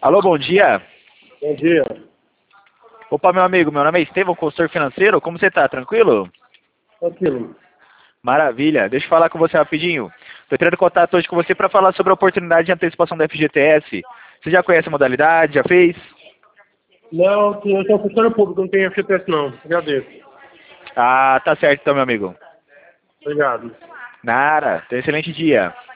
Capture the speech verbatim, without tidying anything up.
Alô, bom dia. Bom dia. Opa, meu amigo, meu nome é Estevão, consultor financeiro. Como você tá? Tranquilo? Tranquilo. Maravilha. Deixa eu falar com você rapidinho. Estou entrando em contato hoje com você para falar sobre a oportunidade de antecipação da F G T S. Você já conhece a modalidade? Já fez? Não, eu sou funcionário público, não tenho F G T S não. Agradeço. Ah, tá certo então, meu amigo. Obrigado. Nara, tenha um excelente dia.